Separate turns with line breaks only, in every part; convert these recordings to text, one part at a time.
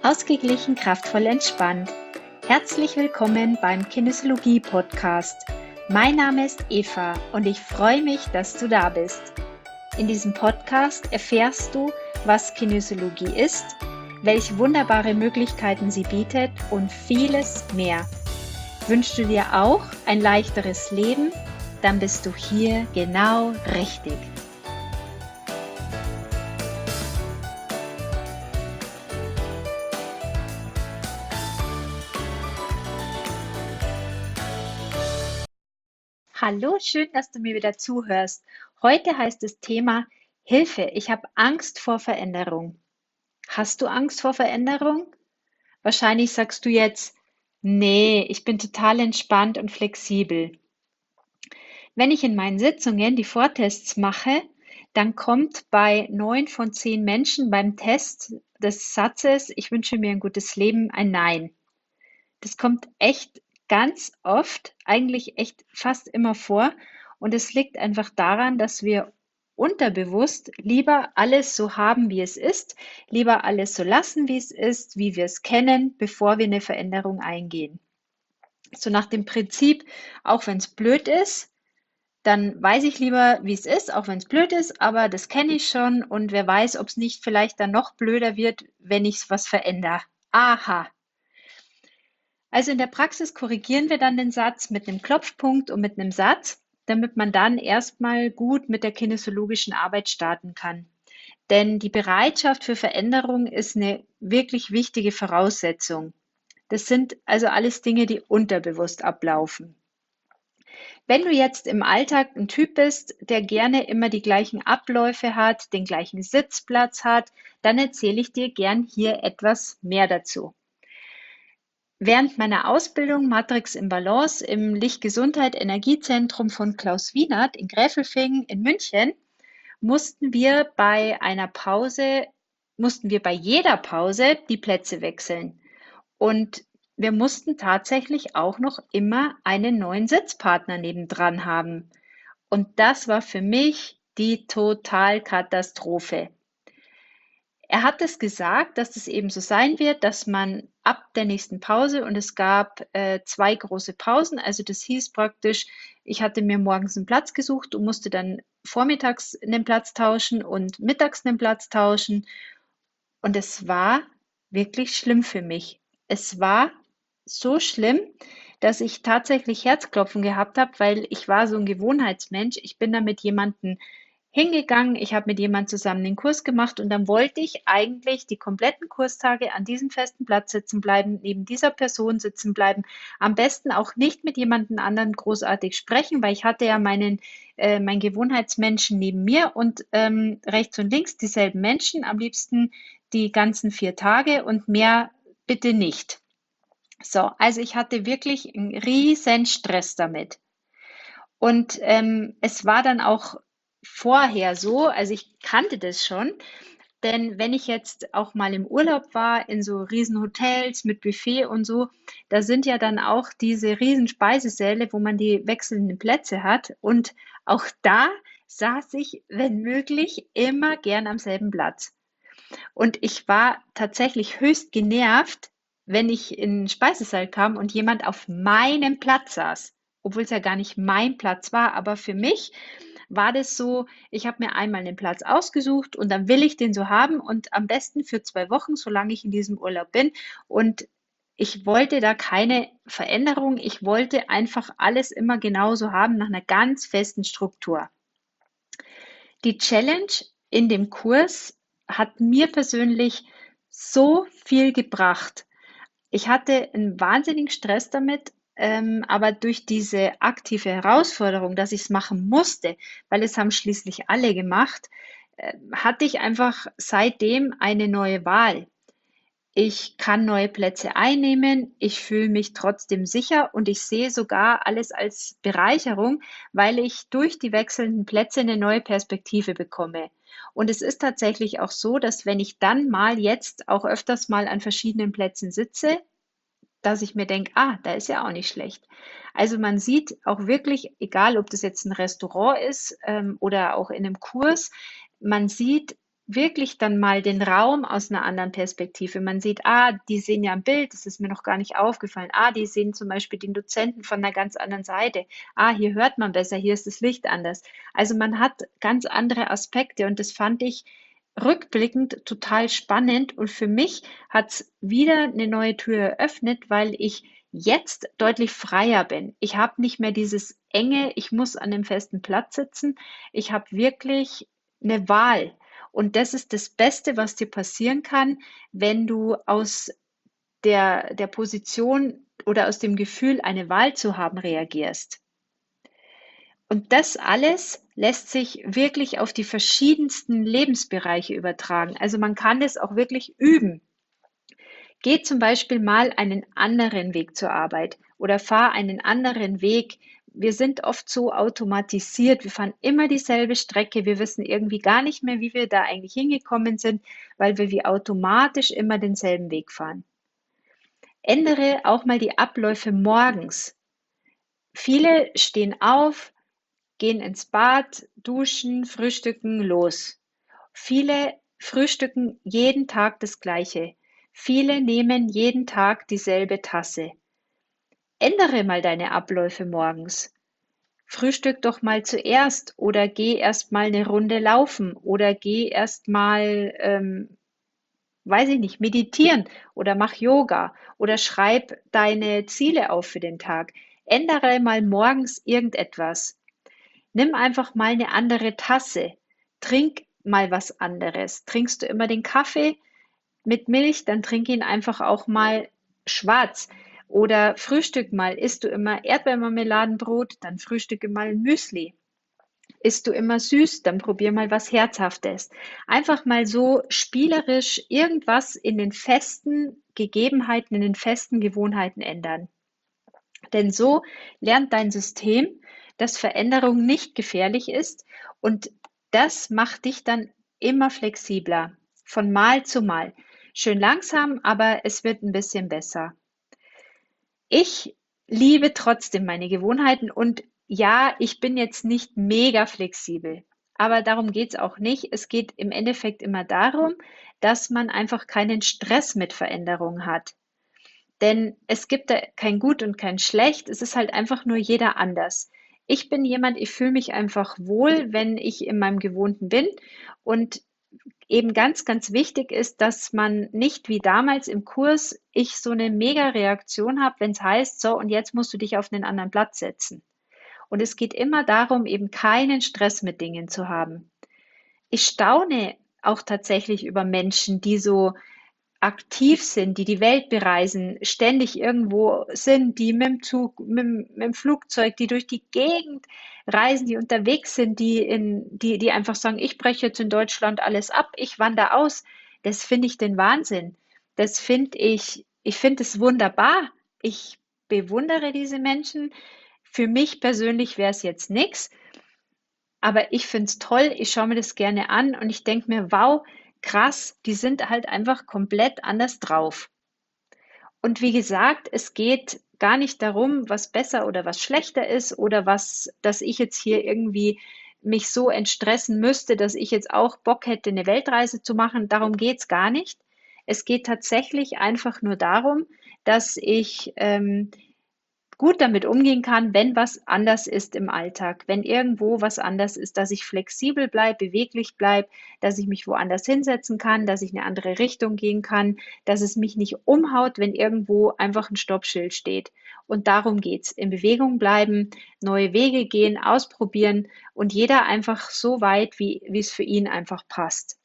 Ausgeglichen, kraftvoll, entspannt. Herzlich willkommen beim Kinesiologie-Podcast. Mein Name ist Eva und ich freue mich, dass du da bist. In diesem Podcast erfährst du, was Kinesiologie ist, welche wunderbare Möglichkeiten sie bietet und vieles mehr. Wünschst du dir auch ein leichteres Leben? Dann bist du hier genau richtig. Hallo, schön, dass du mir wieder zuhörst. Heute heißt das Thema Hilfe, ich habe Angst vor Veränderung. Hast du Angst vor Veränderung? Wahrscheinlich sagst du jetzt, nee, ich bin total entspannt und flexibel. Wenn ich in meinen Sitzungen die Vortests mache, dann kommt bei 9 von 10 Menschen beim Test des Satzes, ich wünsche mir ein gutes Leben, ein Nein. Das kommt echt ganz oft, eigentlich echt fast immer vor. Und es liegt einfach daran, dass wir unterbewusst lieber alles so haben, wie es ist, lieber alles so lassen, wie es ist, wie wir es kennen, bevor wir eine Veränderung eingehen. So nach dem Prinzip, auch wenn es blöd ist, dann weiß ich lieber, wie es ist, auch wenn es blöd ist, aber das kenne ich schon und wer weiß, ob es nicht vielleicht dann noch blöder wird, wenn ich was verändere. Aha. Also in der Praxis korrigieren wir dann den Satz mit einem Klopfpunkt und mit einem Satz, damit man dann erstmal gut mit der kinesiologischen Arbeit starten kann. Denn die Bereitschaft für Veränderung ist eine wirklich wichtige Voraussetzung. Das sind also alles Dinge, die unterbewusst ablaufen. Wenn du jetzt im Alltag ein Typ bist, der gerne immer die gleichen Abläufe hat, den gleichen Sitzplatz hat, dann erzähle ich dir gern hier etwas mehr dazu. Während meiner Ausbildung Matrix in Balance im Licht-Gesundheit-Energiezentrum von Klaus Wienert in Gräfelfing in München mussten wir bei jeder Pause die Plätze wechseln. Und wir mussten tatsächlich auch noch immer einen neuen Sitzpartner nebendran haben. Und das war für mich die Totalkatastrophe. Er hat es gesagt, dass es eben so sein wird, dass man ab der nächsten Pause, und es gab 2 große Pausen, also das hieß praktisch, ich hatte mir morgens einen Platz gesucht und musste dann vormittags einen Platz tauschen und mittags einen Platz tauschen. Und es war wirklich schlimm für mich. Es war so schlimm, dass ich tatsächlich Herzklopfen gehabt habe, weil ich war so ein Gewohnheitsmensch. Ich bin da mit jemandem hingegangen, ich habe mit jemandem zusammen den Kurs gemacht und dann wollte ich eigentlich die kompletten Kurstage an diesem festen Platz sitzen bleiben, neben dieser Person sitzen bleiben, am besten auch nicht mit jemandem anderen großartig sprechen, weil ich hatte ja meinen Gewohnheitsmenschen neben mir und rechts und links dieselben Menschen, am liebsten die ganzen 4 Tage und mehr bitte nicht. So, also ich hatte wirklich einen riesen Stress damit. Und es war dann auch vorher so, also ich kannte das schon, denn wenn ich jetzt auch mal im Urlaub war, in so riesen Hotels mit Buffet und so, da sind ja dann auch diese riesen Speisesäle, wo man die wechselnden Plätze hat. Und auch da saß ich, wenn möglich, immer gern am selben Platz. Und ich war tatsächlich höchst genervt, wenn ich in den Speisesaal kam und jemand auf meinem Platz saß, obwohl es ja gar nicht mein Platz war. Aber für mich war das so, ich habe mir einmal den Platz ausgesucht und dann will ich den so haben und am besten für 2 Wochen, solange ich in diesem Urlaub bin. Und ich wollte da keine Veränderung. Ich wollte einfach alles immer genauso haben, nach einer ganz festen Struktur. Die Challenge in dem Kurs hat mir persönlich so viel gebracht. Ich hatte einen wahnsinnigen Stress damit, aber durch diese aktive Herausforderung, dass ich es machen musste, weil es haben schließlich alle gemacht, hatte ich einfach seitdem eine neue Wahl. Ich kann neue Plätze einnehmen, ich fühle mich trotzdem sicher und ich sehe sogar alles als Bereicherung, weil ich durch die wechselnden Plätze eine neue Perspektive bekomme. Und es ist tatsächlich auch so, dass wenn ich dann mal jetzt auch öfters mal an verschiedenen Plätzen sitze, dass ich mir denke, ah, da ist ja auch nicht schlecht. Also man sieht auch wirklich, egal ob das jetzt ein Restaurant ist oder auch in einem Kurs, man sieht, wirklich dann mal den Raum aus einer anderen Perspektive. Man sieht, die sehen ja ein Bild, das ist mir noch gar nicht aufgefallen. Die sehen zum Beispiel den Dozenten von einer ganz anderen Seite. Hier hört man besser, hier ist das Licht anders. Also man hat ganz andere Aspekte und das fand ich rückblickend total spannend und für mich hat es wieder eine neue Tür eröffnet, weil ich jetzt deutlich freier bin. Ich habe nicht mehr dieses enge, ich muss an dem festen Platz sitzen. Ich habe wirklich eine Wahl. Und das ist das Beste, was dir passieren kann, wenn du aus der Position oder aus dem Gefühl, eine Wahl zu haben, reagierst. Und das alles lässt sich wirklich auf die verschiedensten Lebensbereiche übertragen. Also man kann das auch wirklich üben. Geh zum Beispiel mal einen anderen Weg zur Arbeit oder fahr einen anderen Weg. Wir sind oft so automatisiert, wir fahren immer dieselbe Strecke, wir wissen irgendwie gar nicht mehr, wie wir da eigentlich hingekommen sind, weil wir wie automatisch immer denselben Weg fahren. Ändere auch mal die Abläufe morgens. Viele stehen auf, gehen ins Bad, duschen, frühstücken, los. Viele frühstücken jeden Tag das Gleiche. Viele nehmen jeden Tag dieselbe Tasse. Ändere mal deine Abläufe morgens. Frühstück doch mal zuerst oder geh erst mal eine Runde laufen oder geh erst mal, weiß ich nicht, meditieren oder mach Yoga oder schreib deine Ziele auf für den Tag. Ändere mal morgens irgendetwas. Nimm einfach mal eine andere Tasse. Trink mal was anderes. Trinkst du immer den Kaffee mit Milch, dann trink ihn einfach auch mal schwarz. Oder frühstück mal. Isst du immer Erdbeermarmeladenbrot, dann frühstücke mal ein Müsli. Isst du immer süß, dann probier mal was Herzhaftes. Einfach mal so spielerisch irgendwas in den festen Gegebenheiten, in den festen Gewohnheiten ändern. Denn so lernt dein System, dass Veränderung nicht gefährlich ist und das macht dich dann immer flexibler, von Mal zu Mal. Schön langsam, aber es wird ein bisschen besser. Ich liebe trotzdem meine Gewohnheiten und ja, ich bin jetzt nicht mega flexibel, aber darum geht es auch nicht. Es geht im Endeffekt immer darum, dass man einfach keinen Stress mit Veränderungen hat. Denn es gibt da kein Gut und kein Schlecht. Es ist halt einfach nur jeder anders. Ich bin jemand, ich fühle mich einfach wohl, wenn ich in meinem Gewohnten bin. Und eben ganz, ganz wichtig ist, dass man nicht wie damals im Kurs ich so eine Mega-Reaktion habe, wenn es heißt, so und jetzt musst du dich auf einen anderen Platz setzen. Und es geht immer darum, eben keinen Stress mit Dingen zu haben. Ich staune auch tatsächlich über Menschen, die so aktiv sind, die die Welt bereisen, ständig irgendwo sind, die mit dem Zug, mit dem Flugzeug, die durch die Gegend reisen, die unterwegs sind, die einfach sagen, ich breche jetzt in Deutschland alles ab, ich wandere aus. Das finde ich den Wahnsinn. Ich finde es wunderbar. Ich bewundere diese Menschen. Für mich persönlich wäre es jetzt nichts, aber ich finde es toll, ich schaue mir das gerne an und ich denke mir, wow, krass, die sind halt einfach komplett anders drauf. Und wie gesagt, es geht gar nicht darum, was besser oder was schlechter ist oder was, dass ich jetzt hier irgendwie mich so entstressen müsste, dass ich jetzt auch Bock hätte, eine Weltreise zu machen. Darum geht's gar nicht. Es geht tatsächlich einfach nur darum, dass ich gut damit umgehen kann, wenn was anders ist im Alltag, wenn irgendwo was anders ist, dass ich flexibel bleibe, beweglich bleibe, dass ich mich woanders hinsetzen kann, dass ich eine andere Richtung gehen kann, dass es mich nicht umhaut, wenn irgendwo einfach ein Stoppschild steht. Und darum geht's. In Bewegung bleiben, neue Wege gehen, ausprobieren und jeder einfach so weit, wie es für ihn einfach passt.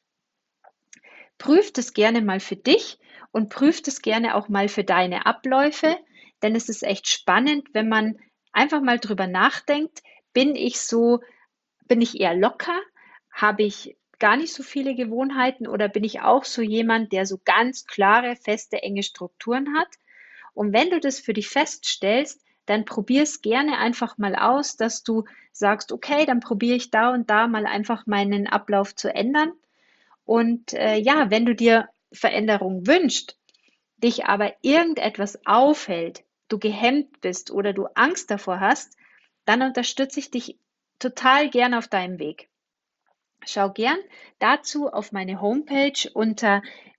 Prüf das gerne mal für dich und prüf das gerne auch mal für deine Abläufe, denn es ist echt spannend, wenn man einfach mal drüber nachdenkt, bin ich so, bin ich eher locker? Habe ich gar nicht so viele Gewohnheiten oder bin ich auch so jemand, der so ganz klare, feste, enge Strukturen hat? Und wenn du das für dich feststellst, dann probier es gerne einfach mal aus, dass du sagst, okay, dann probiere ich da und da mal einfach meinen Ablauf zu ändern und ja, wenn du dir Veränderung wünschst, dich aber irgendetwas aufhält, du gehemmt bist oder du Angst davor hast, dann unterstütze ich dich total gern auf deinem Weg. Schau gern dazu auf meine Homepage unter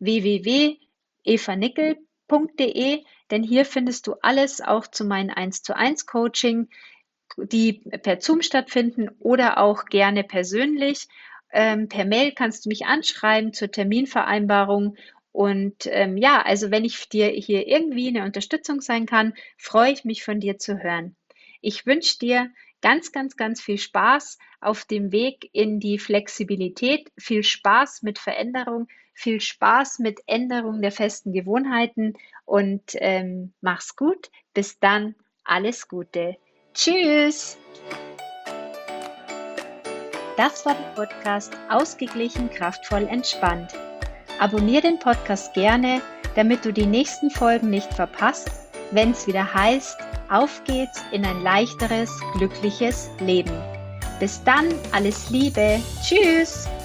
www.evanickel.de, denn hier findest du alles auch zu meinen 1:1 Coaching, die per Zoom stattfinden oder auch gerne persönlich. Per Mail kannst du mich anschreiben zur Terminvereinbarung. Und ja, also wenn ich dir hier irgendwie eine Unterstützung sein kann, freue ich mich von dir zu hören. Ich wünsche dir ganz, ganz, ganz viel Spaß auf dem Weg in die Flexibilität, viel Spaß mit Veränderung, viel Spaß mit Änderung der festen Gewohnheiten und mach's gut. Bis dann, alles Gute. Tschüss! Das war der Podcast Ausgeglichen, kraftvoll, entspannt. Abonnier den Podcast gerne, damit du die nächsten Folgen nicht verpasst, wenn es wieder heißt, auf geht's in ein leichteres, glückliches Leben. Bis dann, alles Liebe. Tschüss!